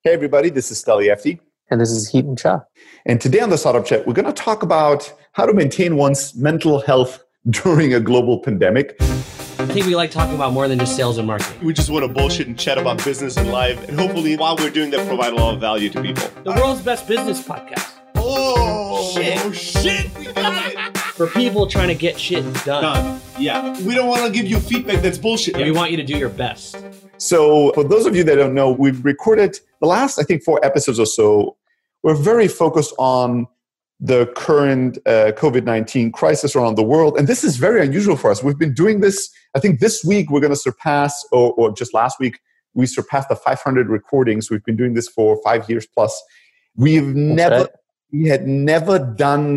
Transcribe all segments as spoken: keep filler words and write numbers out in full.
Hey everybody, this is Steli Efti. And this is Heaton Cha. And today on the Startup Chat, we're going to talk about how to maintain one's mental health during a global pandemic. I think we like talking about more than just sales and marketing. We just want to bullshit and chat about business and life. And hopefully while we're doing that, provide a lot of value to people. The world's best business podcast. Oh, shit. Oh, shit. We got it. For people trying to get shit done. Done. Yeah. We don't want to give you feedback that's bullshit. Yeah, we want you to do your best. So for those of you that don't know, we've recorded the last, I think, four episodes or so. We're very focused on the current uh, covid nineteen crisis around the world. And this is very unusual for us. We've been doing this, I think this week we're going to surpass, or, or just last week, we surpassed the five hundred recordings. We've been doing this for five years plus. We've never, right. we had never done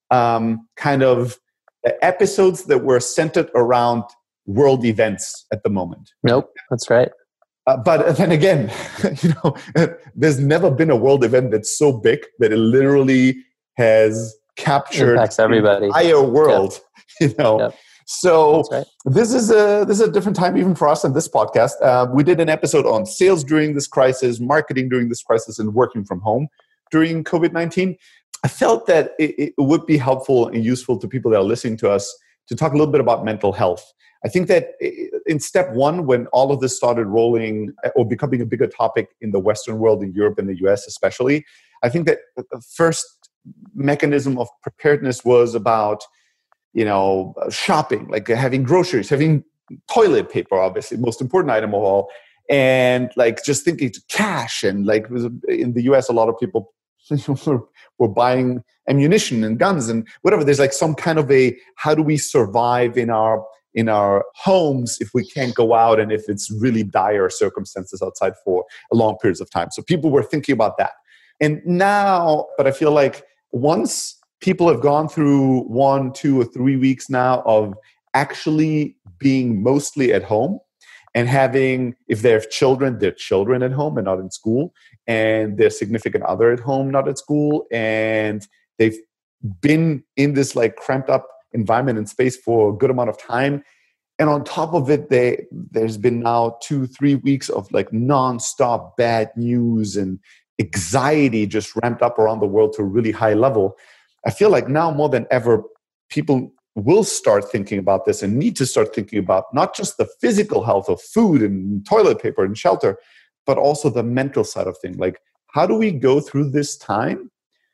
um, kind of episodes that were centered around world events at the moment. Nope, that's right. Uh, but then again, you know, there's never been a world event that's so big that it literally has captured Impacts everybody. the entire world. Yep. You know, yep. so right. this is a this is a different time even for us in this podcast. Uh, we did an episode on sales during this crisis, marketing during this crisis, and working from home during covid nineteen. I felt that it, it would be helpful and useful to people that are listening to us to talk a little bit about mental health. I think that in step one, when all of this started rolling or becoming a bigger topic in the Western world, in Europe and the U S especially, I think that the first mechanism of preparedness was about, you know, shopping, like having groceries, having toilet paper, obviously, most important item of all, and like just thinking to cash. And like in the U S, a lot of people were, were buying ammunition and guns and whatever. There's like some kind of a, how do we survive in our in our homes if we can't go out and if it's really dire circumstances outside for a long periods of time. So people were thinking about that. And now, but I feel like once people have gone through one, two, or three weeks now of actually being mostly at home and having, if they have children, their children at home and not in school, and their significant other at home, not at school, and they've been in this like cramped up environment and space for a good amount of time. And on top of it, they, there's been now two, three weeks of like nonstop bad news and anxiety just ramped up around the world to a really high level. I feel like now more than ever, people will start thinking about this and need to start thinking about not just the physical health of food and toilet paper and shelter, but also the mental side of things. Like, how do we go through this time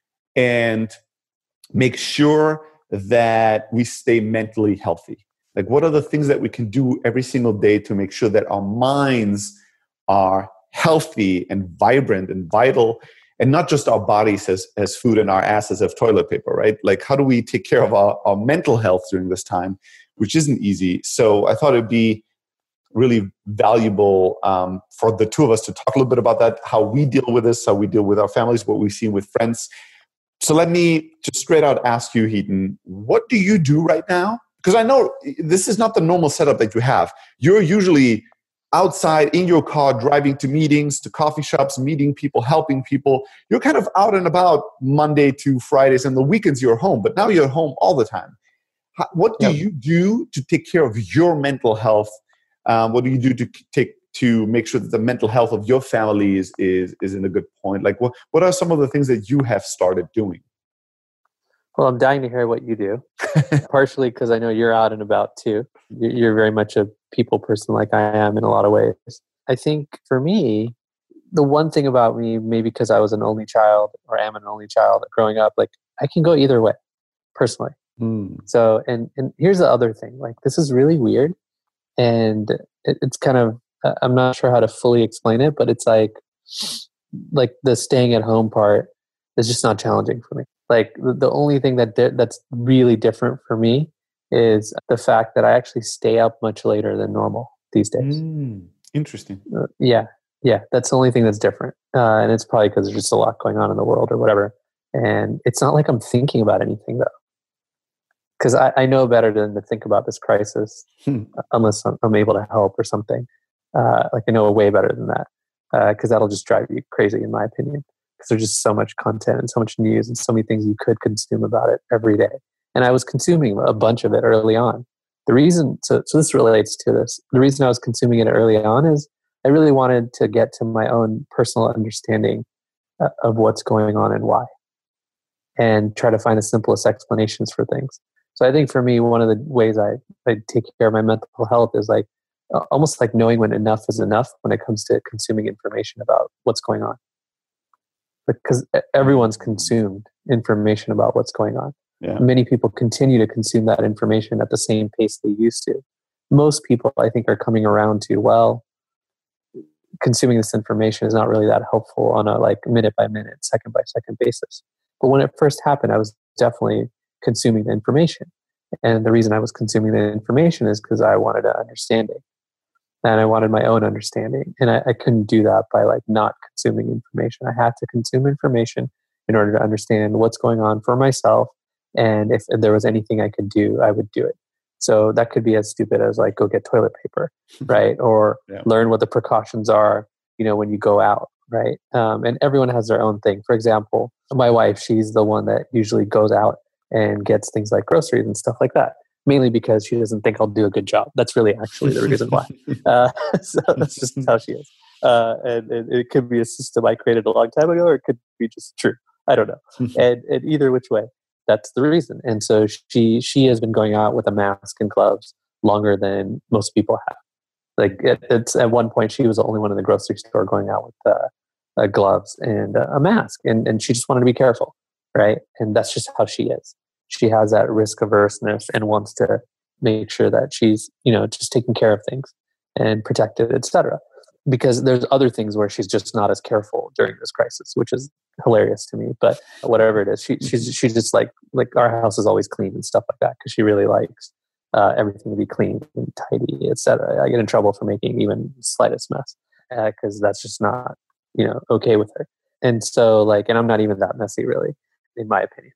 and make sure that we stay mentally healthy? Like, what are the things that we can do every single day to make sure that our minds are healthy and vibrant and vital, and not just our bodies as, as food and our asses as toilet paper, right? Like, how do we take care of our, our mental health during this time, which isn't easy. So I thought it'd be really valuable um, for the two of us to talk a little bit about that, how we deal with this, how we deal with our families, what we've seen with friends. So let me just straight out ask you, Heaton, what do you do right now? Because I know this is not the normal setup that you have. You're usually outside in your car, driving to meetings, to coffee shops, meeting people, helping people. You're kind of out and about Monday to Fridays, and the weekends you're home. But now you're home all the time. How, what do yep. you do to take care of your mental health? Um, what do you do to take to make sure that the mental health of your family is is is in a good point? Like, what what are some of the things that you have started doing? Well, I'm dying to hear what you do. Partially because I know you're out and about too. You're very much a people person like I am in a lot of ways. I think for me, the one thing about me, maybe because I was an only child or am an only child growing up, like I can go either way personally. Mm. So, and, and here's the other thing, like this is really weird. And it, it's kind of, I'm not sure how to fully explain it, but it's like, like the staying at home part is just not challenging for me. Like the, the only thing that di- that's really different for me is the fact that I actually stay up much later than normal these days. Mm. Interesting. Uh, yeah. Yeah. That's the only thing that's different. Uh, and it's probably because there's just a lot going on in the world or whatever. And it's not like I'm thinking about anything though. Because I, I know better than to think about this crisis hmm. unless I'm, I'm able to help or something. Uh, like I know way better than that. Because uh, that'll just drive you crazy in my opinion. Because there's just so much content and so much news and so many things you could consume about it every day. And I was consuming a bunch of it early on. The reason, so, so this relates to this. The reason I was consuming it early on is I really wanted to get to my own personal understanding uh, of what's going on and why, and try to find the simplest explanations for things. So I think for me, one of the ways I, I take care of my mental health is like uh, almost like knowing when enough is enough when it comes to consuming information about what's going on. Because everyone's consumed information about what's going on. Yeah. Many people continue to consume that information at the same pace they used to. Most people, I think, are coming around to, well, consuming this information is not really that helpful on a like minute by minute, second by second basis. But when it first happened, I was definitely consuming the information. And the reason I was consuming the information is because I wanted an understanding. And I wanted my own understanding. And I, I couldn't do that by like not consuming information. I had to consume information in order to understand what's going on for myself. And if, if there was anything I could do, I would do it. So that could be as stupid as like go get toilet paper, right? Or yeah. learn what the precautions are, you know, when you go out, right? Um, and everyone has their own thing. For example, my wife, she's the one that usually goes out and gets things like groceries and stuff like that. Mainly because she doesn't think I'll do a good job. That's really actually the reason why. Uh, so that's just how she is. Uh, and, and it could be a system I created a long time ago, or it could be just true. I don't know. and, and either which way, that's the reason. And so she she has been going out with a mask and gloves longer than most people have. Like it, it's at one point, she was the only one in the grocery store going out with uh, uh, gloves and uh, a mask, and and she just wanted to be careful, right? And that's just how she is. She has that risk averseness and wants to make sure that she's, you know, just taking care of things and protected, et cetera. Because there's other things where she's just not as careful during this crisis, which is hilarious to me. But whatever it is, she, she's she's just like like our house is always clean and stuff like that because she really likes uh, everything to be clean and tidy, et cetera. I get in trouble for making even the slightest mess because uh, that's just not, you know, okay with her. And so like, and I'm not even that messy really, in my opinion.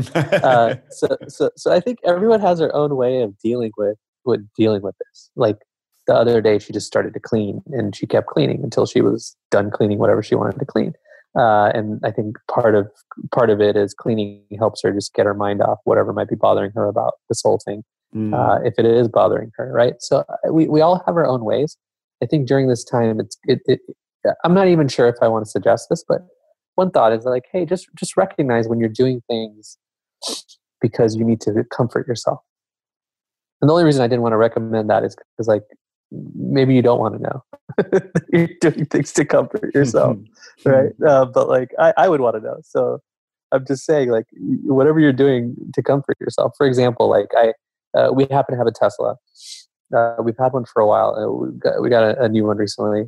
uh, so, so, so I think everyone has their own way of dealing with, with dealing with this. Like the other day, she just started to clean, and she kept cleaning until she was done cleaning whatever she wanted to clean. Uh, and I think part of part of it is cleaning helps her just get her mind off whatever might be bothering her about this whole thing, mm. uh, if it is bothering her, right? So we we all have our own ways. I think during this time, it's it, it. I'm not even sure if I want to suggest this, but one thought is like, hey, just just recognize when you're doing things because you need to comfort yourself. And the only reason I didn't want to recommend that is because, like, maybe you don't want to know you're doing things to comfort yourself, right? Uh, but like, I, I would want to know. So I'm just saying, like, whatever you're doing to comfort yourself. For example, like I, uh, we happen to have a Tesla. Uh, we've had one for a while. Uh, we got, we got a, a new one recently,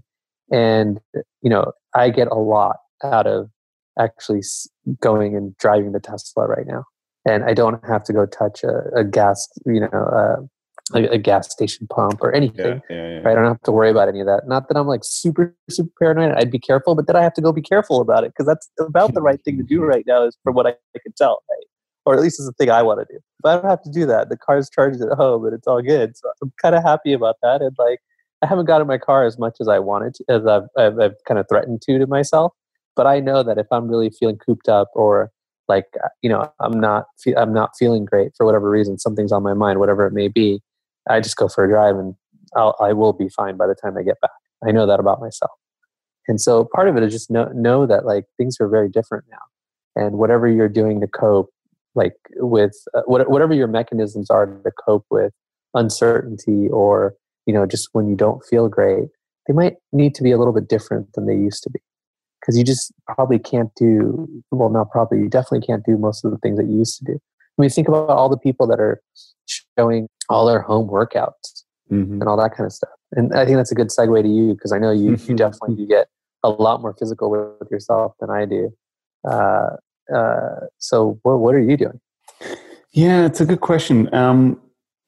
and you know, I get a lot out of actually going and driving the Tesla right now. And I don't have to go touch a, a gas, you know, uh, a, a gas station pump or anything. Yeah, yeah, yeah. Right? I don't have to worry about any of that. Not that I'm like super, super paranoid. I'd be careful, but then I have to go be careful about it because that's about the right thing to do right now, is from what I, I can tell, right? Or at least it's the thing I want to do. But I don't have to do that. The car's charged at home and it's all good. So I'm kind of happy about that. And like, I haven't got in my car as much as I wanted to, as I've, I've, I've kind of threatened to to myself. But I know that if I'm really feeling cooped up, or like, you know, I'm not, fe- I'm not feeling great for whatever reason, something's on my mind, whatever it may be, I just go for a drive and I'll, I will be fine by the time I get back. I know that about myself. And so part of it is just know, know that like things are very different now, and whatever you're doing to cope, like with uh, what, whatever your mechanisms are to cope with uncertainty, or, you know, just when you don't feel great, they might need to be a little bit different than they used to be. Because you just probably can't do, well, not probably, you definitely can't do most of the things that you used to do. I mean, think about all the people that are showing all their home workouts mm-hmm. and all that kind of stuff. And I think that's a good segue to you, because I know you, you definitely you get a lot more physical with yourself than I do. Uh, uh, so what, what are you doing? Yeah, it's a good question. Um,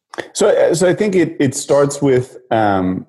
so, so I think it, it starts with um,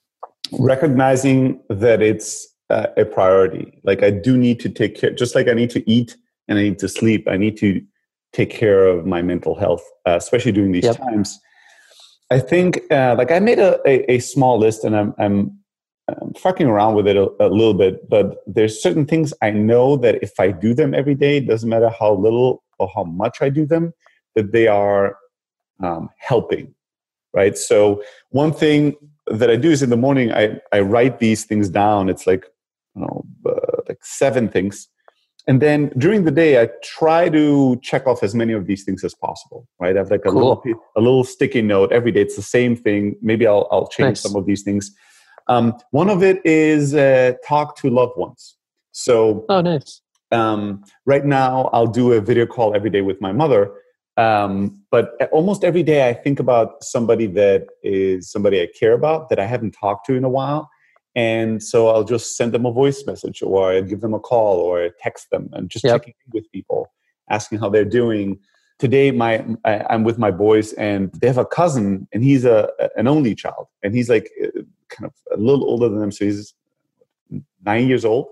recognizing that it's Uh, a priority. Like I do need to take care, just like I need to eat and I need to sleep, I need to take care of my mental health, uh, especially during these yep. times. I think uh, like I made a, a, a small list, and I'm, I'm, I'm fucking around with it a, a little bit, but there's certain things I know that if I do them every day, it doesn't matter how little or how much I do them, that they are um, helping, right? So one thing that I do is in the morning, I, I write these things down. It's like, you know, uh, like seven things. And then during the day, I try to check off as many of these things as possible, right? I have like a, Cool. little, a little sticky note every day. It's the same thing. Maybe I'll, I'll change Nice. some of these things. Um, one of it is uh, talk to loved ones. So Oh, nice. um, right now, I'll do a video call every day with my mother. Um, but almost every day, I think about somebody that is somebody I care about that I haven't talked to in a while. And so I'll just send them a voice message, or I give them a call, or I text them, and just Yep. checking in with people, asking how they're doing. Today, my I, I'm with my boys, and they have a cousin, and he's a an only child, and he's like uh, kind of a little older than them, so he's nine years old.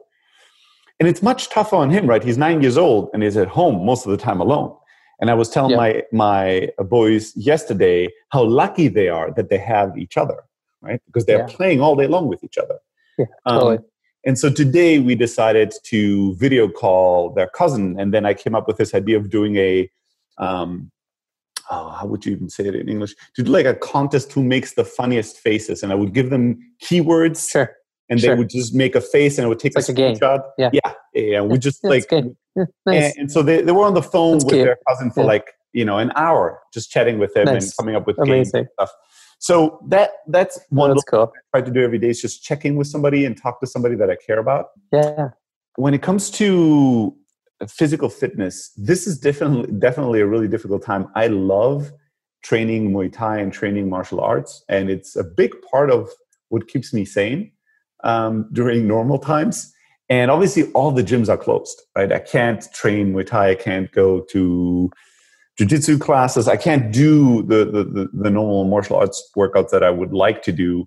And it's much tougher on him, right? He's nine years old and is at home most of the time alone. And I was telling Yep. my my boys yesterday how lucky they are that they have each other, right? Because they're Yeah. playing all day long with each other. Yeah, Um, totally. and so today we decided to video call their cousin. And then I came up with this idea of doing a, um, oh, how would you even say it in English? To do like a contest who makes the funniest faces. And I would give them keywords, Sure. and sure. they would just make a face, and I would take It's a like a game. screenshot. Yeah. Yeah. Yeah. We just Yeah, like, it's good. Yeah, nice. and, and so they, they were on the phone That's with cute. their cousin for Yeah. like, you know, an hour, just chatting with him and Nice. coming up with games Amazing. and stuff. So that that's one That's little cool. thing I try to do every day is just check in with somebody and talk to somebody that I care about. Yeah. When it comes to physical fitness, this is definitely definitely a really difficult time. I love training Muay Thai and training martial arts, and it's a big part of what keeps me sane um, during normal times. And obviously, all the gyms are closed, right? I can't train Muay Thai. I can't go to jiu-jitsu classes. I can't do the, the, the, the normal martial arts workouts that I would like to do.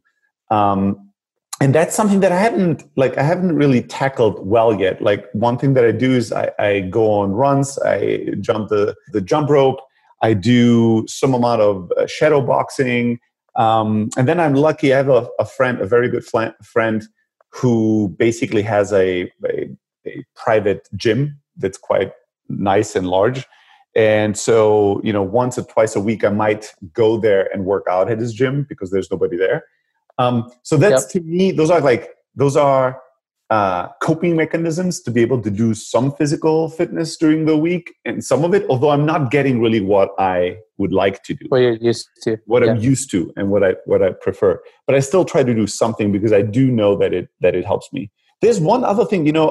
Um, and that's something that I haven't, like, I haven't really tackled well yet. Like, one thing that I do is I, I go on runs, I jump the, the jump rope, I do some amount of uh, shadow boxing. Um, and then I'm lucky, I have a, a friend, a very good fl- friend who basically has a, a, a private gym that's quite nice and large. And so, you know, once or twice a week, I might go there and work out at his gym because there's nobody there. Um, so that's, Yep. to me, those are like, those are uh, coping mechanisms to be able to do some physical fitness during the week. And some of it, although I'm not getting really what I would like to do, What you're used to. what Yeah. I'm used to and what I, what I prefer. But I still try to do something because I do know that it, that it helps me. There's one other thing, you know,